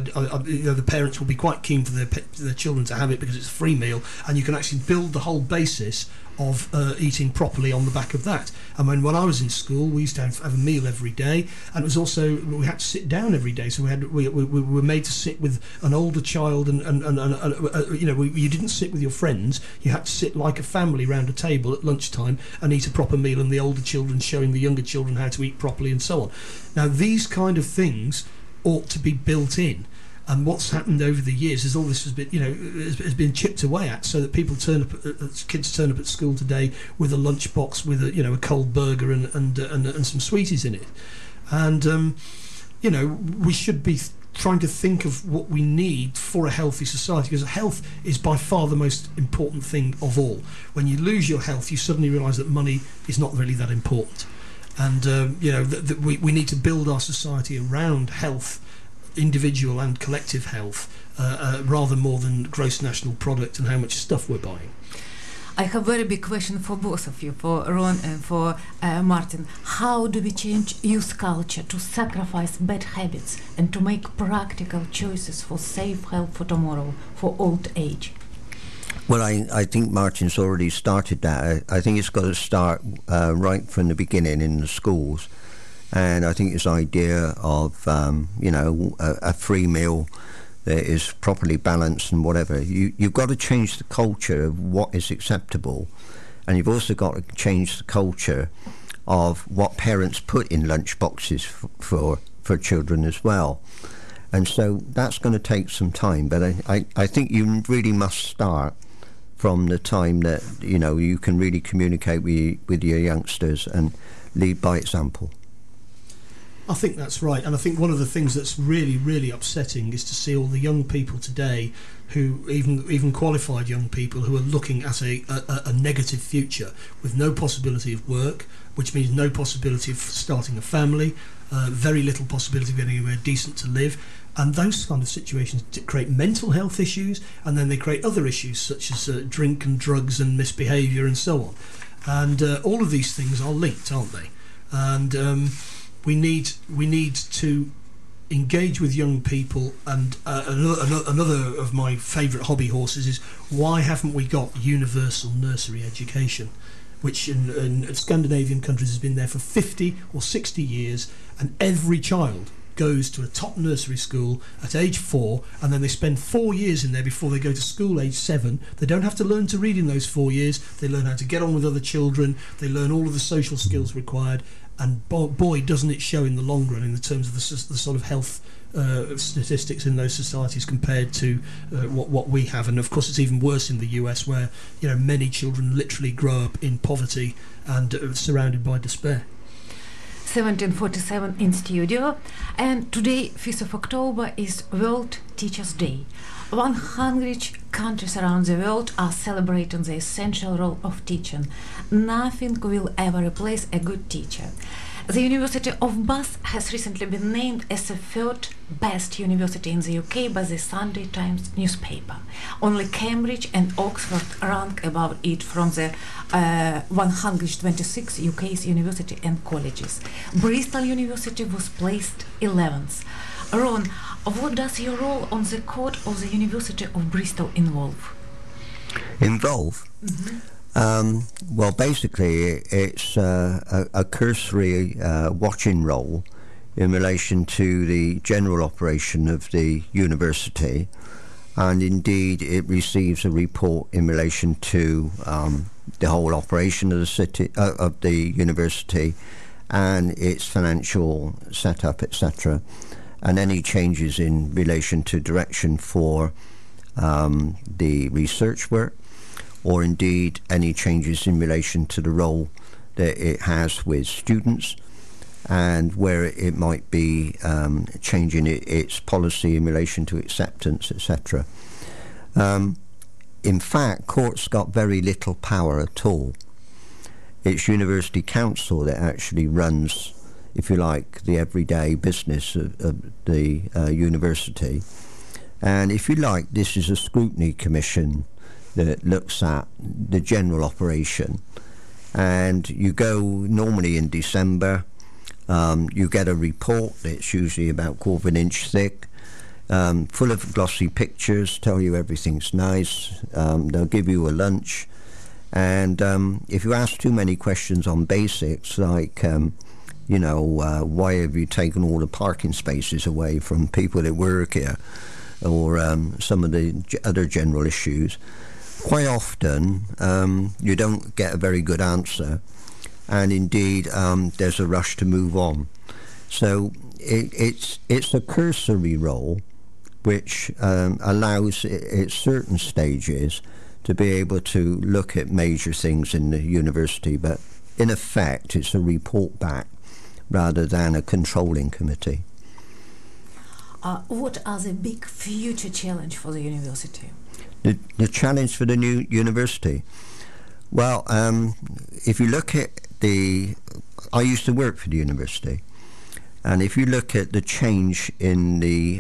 the parents will be quite keen for their children to have it because it's a free meal, and you can actually build the whole basis of eating properly on the back of that. I mean, when I was in school, we used to have a meal every day, and it was also, we had to sit down every day, so we were made to sit with an older child, and you didn't sit with your friends, you had to sit like a family round a table at lunchtime and eat a proper meal, and the older children showing the younger children how to eat properly and so on. Now, these kind of things ought to be built in. And what's happened over the years is all this has been, has been chipped away at, so that people kids turn up at school today with a lunchbox with a cold burger and some sweeties in it. And we should be trying to think of what we need for a healthy society, because health is by far the most important thing of all. When you lose your health, you suddenly realise that money is not really that important. And we need to build our society around health, individual and collective health, rather more than gross national product and how much stuff we're buying. I have a very big question for both of you, for Ron and for Martin. How do we change youth culture to sacrifice bad habits and to make practical choices for safe health for tomorrow, for old age? Well, I think Martin's already started that. I think it's got to start right from the beginning in the schools. And I think this idea of, a free meal that is properly balanced and whatever, you've got to change the culture of what is acceptable. And you've also got to change the culture of what parents put in lunch boxes for children as well. And so that's going to take some time. But I think you really must start from the time that, you can really communicate with your youngsters and lead by example. I think that's right, and I think one of the things that's really, really upsetting is to see all the young people today, who even qualified young people, who are looking at a negative future with no possibility of work, which means no possibility of starting a family, very little possibility of getting anywhere decent to live. And those kind of situations create mental health issues, and then they create other issues such as drink and drugs and misbehaviour and so on. And all of these things are linked, aren't they? And we need to engage with young people. And another of my favourite hobby horses is, why haven't we got universal nursery education, which in Scandinavian countries has been there for 50 or 60 years, and every child goes to a top nursery school at age 4, and then they spend 4 years in there before they go to school age 7. They don't have to learn to read in those 4 years. They learn how to get on with other children. They learn all of the social skills required. And boy, doesn't it show in the long run in the terms of the sort of health statistics in those societies compared to what we have. And of course it's even worse in the US, where many children literally grow up in poverty and surrounded by despair. 1747 in studio, and today, 5th of October, is World Teachers' Day. 100 countries around the world are celebrating the essential role of teaching. Nothing will ever replace a good teacher. The University of Bath has recently been named as the third best university in the UK by the Sunday Times newspaper. Only Cambridge and Oxford rank above it from the 126 UK's university and colleges. Bristol University was placed 11th. Ron, what does your role on the court of the University of Bristol involve? Mm-hmm. Well, basically, it's a cursory watching role in relation to the general operation of the university, and indeed it receives a report in relation to the whole operation of the university and its financial setup, etc., and any changes in relation to direction for the research work, or indeed any changes in relation to the role that it has with students, and where it might be changing its policy in relation to acceptance, etc. In fact, court's got very little power at all. It's University Council that actually runs, if you like, the everyday business of the university. And if you like, this is a scrutiny commission that looks at the general operation. And you go normally in December, you get a report that's usually about 1/4 inch thick, full of glossy pictures, tell you everything's nice, they'll give you a lunch, and if you ask too many questions on basics like why have you taken all the parking spaces away from people that work here, or some of the other general issues, quite often you don't get a very good answer, and indeed there's a rush to move on. So it's a cursory role which allows at certain stages to be able to look at major things in the university, but in effect it's a report back rather than a controlling committee. What are the big future challenge for the university? The challenge for the new university? Well, if you look at I used to work for the university, and if you look at the change in the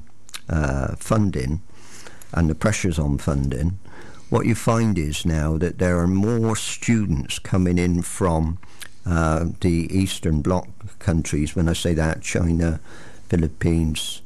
funding and the pressures on funding, what you find is now that there are more students coming in from the Eastern Bloc countries. When I say that, China, Philippines,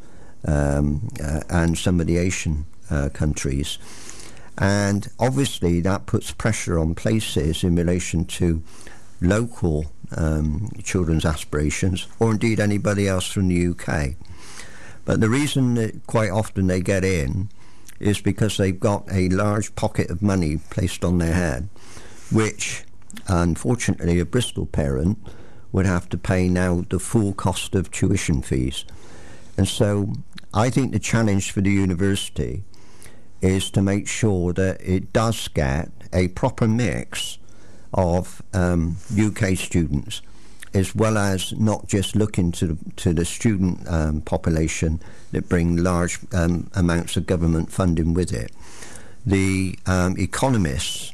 and some of the Asian countries. And obviously that puts pressure on places in relation to local children's aspirations, or indeed anybody else from the UK. But the reason that quite often they get in is because they've got a large pocket of money placed on their head, which unfortunately a Bristol parent would have to pay now the full cost of tuition fees. And so I think the challenge for the university is to make sure that it does get a proper mix of UK students, as well as not just looking to the student population that bring large amounts of government funding with it. The economists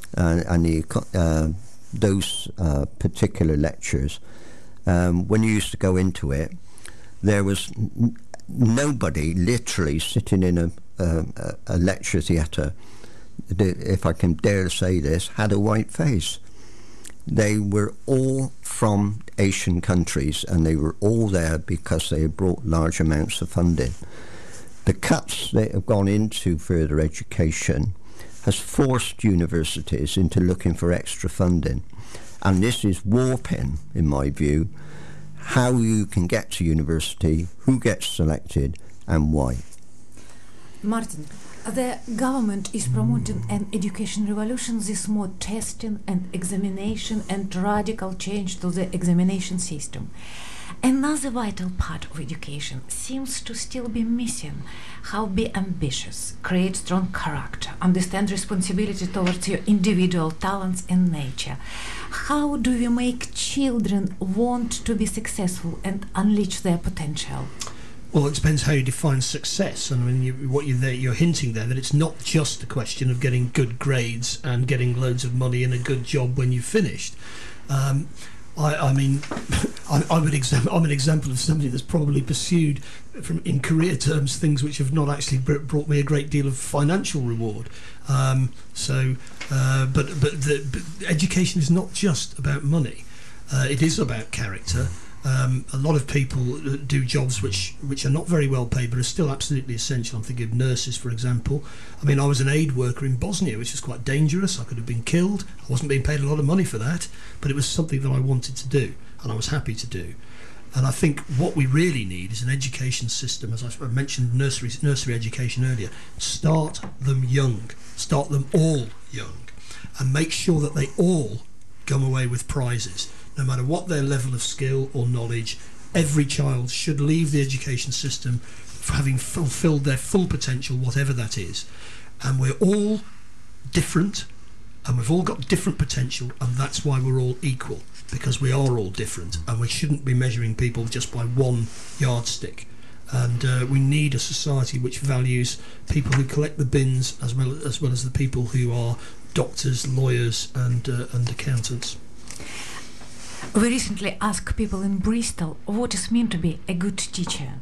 and those particular lectures, when you used to go into it, there was nobody literally sitting in a lecture theatre, if I can dare say this, had a white face. They were all from Asian countries, and they were all there because they had brought large amounts of funding. The cuts that have gone into further education has forced universities into looking for extra funding, and this is warping, in my view, how you can get to university, who gets selected, and why. Martin, the government is promoting an education revolution, this more testing and examination and radical change to the examination system. Another vital part of education seems to still be missing: how be ambitious, create strong character, understand responsibility towards your individual talents and nature. How do we make children want to be successful and unleash their potential? Well, it depends how you define success. I mean, you're hinting there that it's not just a question of getting good grades and getting loads of money and a good job when you've finished. I'm an example of somebody that's probably pursued, in career terms, things which have not actually brought me a great deal of financial reward. But education is not just about money. It is about character. A lot of people do jobs which are not very well paid but are still absolutely essential. I'm thinking of nurses, for example. I mean, I was an aid worker in Bosnia, which was quite dangerous. I could have been killed. I wasn't being paid a lot of money for that, but it was something that I wanted to do and I was happy to do. And I think what we really need is an education system, as I mentioned nursery education earlier. Start them young. Start them all young, and make sure that they all come away with prizes. No matter what their level of skill or knowledge, every child should leave the education system having fulfilled their full potential, whatever that is. And we're all different, and we've all got different potential, and that's why we're all equal, because we are all different, and we shouldn't be measuring people just by one yardstick. And we need a society which values people who collect the bins as well as the people who are doctors, lawyers, and accountants. We recently asked people in Bristol what it means to be a good teacher.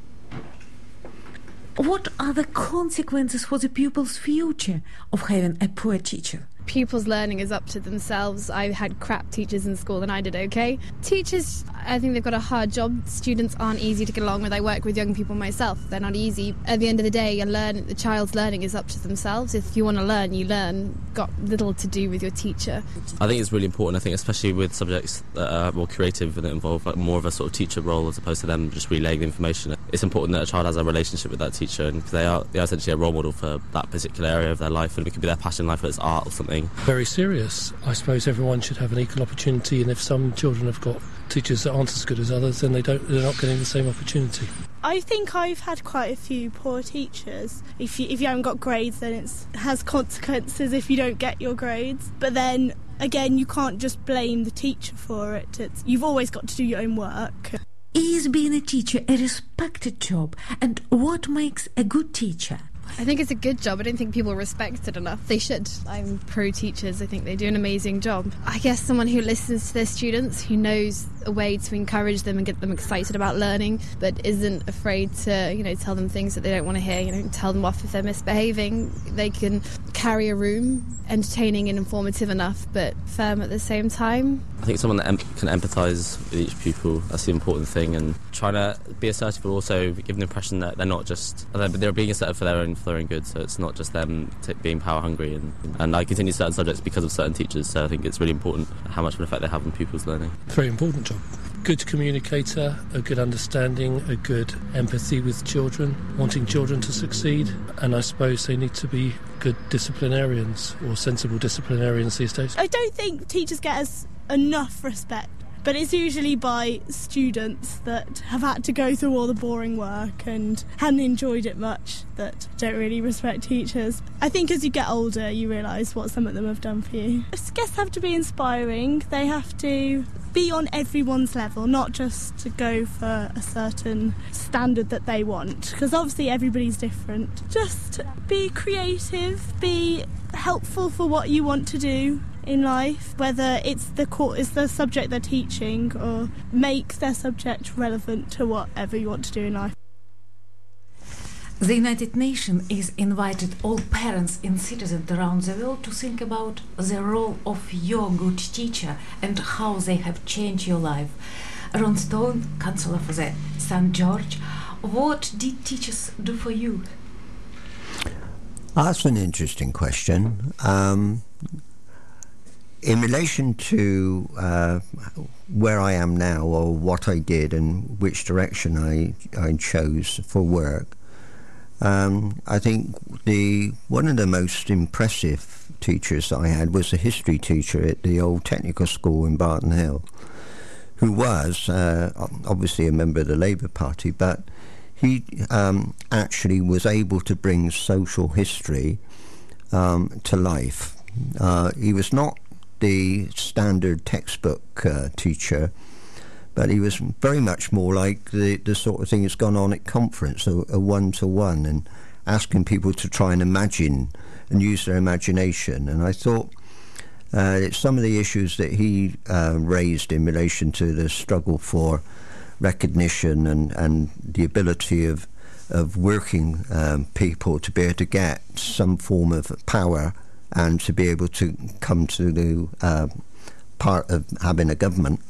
What are the consequences for the pupil's future of having a poor teacher? Pupils' learning is up to themselves. I had crap teachers in school and I did okay. Teachers, I think they've got a hard job. Students aren't easy to get along with. I work with young people myself. They're not easy. At the end of the day, the child's learning is up to themselves. If you want to learn, you learn. Got little to do with your teacher. I think it's really important. I think especially with subjects that are more creative and that involve more of a sort of teacher role as opposed to them just relaying the information. It's important that a child has a relationship with that teacher, and they are essentially a role model for that particular area of their life, and it could be their passion in life, whether it's art or something. Very serious. I suppose everyone should have an equal opportunity, and if some children have got teachers that aren't as good as others, then they're not getting the same opportunity. I think I've had quite a few poor teachers. If you haven't got grades, then it has consequences if you don't get your grades. But then, again, you can't just blame the teacher for it. You've always got to do your own work. Is being a teacher a respected job? And what makes a good teacher? I think it's a good job. I don't think people respect it enough. They should. I'm pro teachers. I think they do an amazing job. I guess someone who listens to their students, who knows a way to encourage them and get them excited about learning, but isn't afraid to, tell them things that they don't want to hear, tell them off if they're misbehaving. They can carry a room, entertaining and informative enough, but firm at the same time. I think someone that can empathise with each pupil, that's the important thing, and trying to be assertive, but also give the impression that they're not just, they're being assertive for their own good, so it's not just them being power hungry, and I continue certain subjects because of certain teachers, so I think it's really important how much of an effect they have on pupils' learning. Very important job. Good communicator, a good understanding, a good empathy with children, wanting children to succeed, and I suppose they need to be good disciplinarians or sensible disciplinarians these days. I don't think teachers get enough respect, but it's usually by students that have had to go through all the boring work and hadn't enjoyed it much that don't really respect teachers. I think as you get older you realise what some of them have done for you. Guests have to be inspiring, they have to be on everyone's level, not just to go for a certain standard that they want, because obviously everybody's different. Just be creative, be helpful for what you want to do in life, whether it's the subject they're teaching, or make their subject relevant to whatever you want to do in life. The United Nations is invited all parents and citizens around the world to think about the role of your good teacher and how they have changed your life. Ron Stone, Councillor for the St. George, what did teachers do for you? That's an interesting question. In relation to where I am now, or what I did and which direction I chose for work, I think one of the most impressive teachers I had was a history teacher at the old technical school in Barton Hill, who was obviously a member of the Labour Party, but he actually was able to bring social history to life. He was not the standard textbook teacher, but he was very much more like the sort of thing that's gone on at conference, a one-to-one, and asking people to try and imagine and use their imagination. And I thought some of the issues that he raised in relation to the struggle for recognition and the ability of working people to be able to get some form of power and to be able to come to the part of having a government,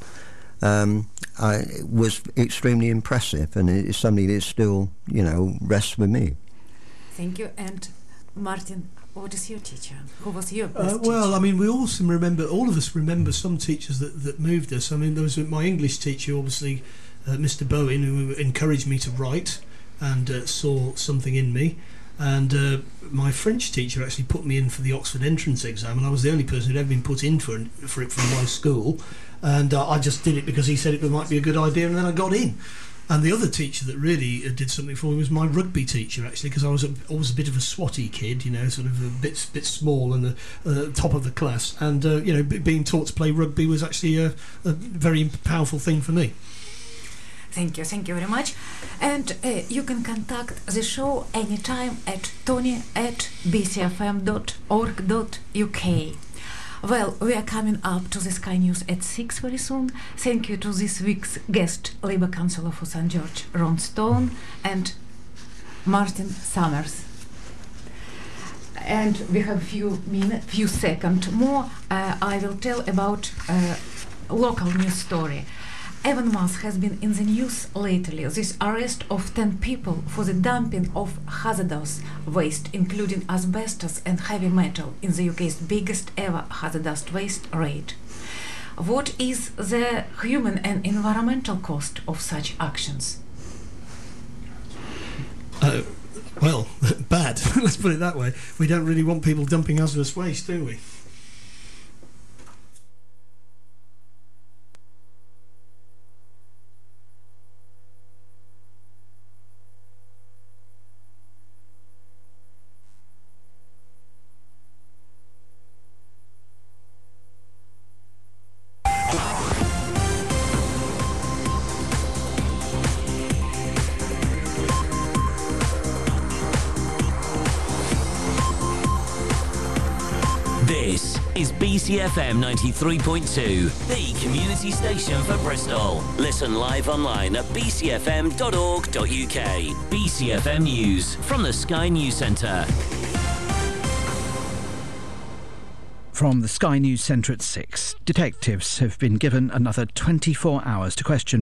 was extremely impressive, and it's something that still, rests with me. Thank you. And Martin, what is your teacher? Who was your best teacher? Well, I mean, all of us remember some teachers that moved us. I mean, there was my English teacher, obviously, Mr. Bowen, who encouraged me to write and saw something in me. And my French teacher actually put me in for the Oxford entrance exam, and I was the only person who'd ever been put in for it from my school. And I just did it because he said it might be a good idea, and then I got in. And the other teacher that really did something for me was my rugby teacher, actually, because I was always a bit of a swatty kid, sort of a bit small and the top of the class. And, being taught to play rugby was actually a very powerful thing for me. Thank you very much. And you can contact the show anytime at tony@bcfm.org.uk. Well, we are coming up to the Sky News at 6 very soon. Thank you to this week's guest, Labour Councillor for St. George, Ron Stone, and Martin Summers. And we have few seconds more. I will tell about a local news story. Avonmouth has been in the news lately. This arrest of 10 people for the dumping of hazardous waste, including asbestos and heavy metal, in the UK's biggest ever hazardous waste raid. What is the human and environmental cost of such actions? Well, bad. Let's put it that way. We don't really want people dumping hazardous waste, do we? BCFM 93.2, the community station for Bristol. Listen live online at bcfm.org.uk. BCFM News from the Sky News Centre. From the Sky News Centre at 6, detectives have been given another 24 hours to question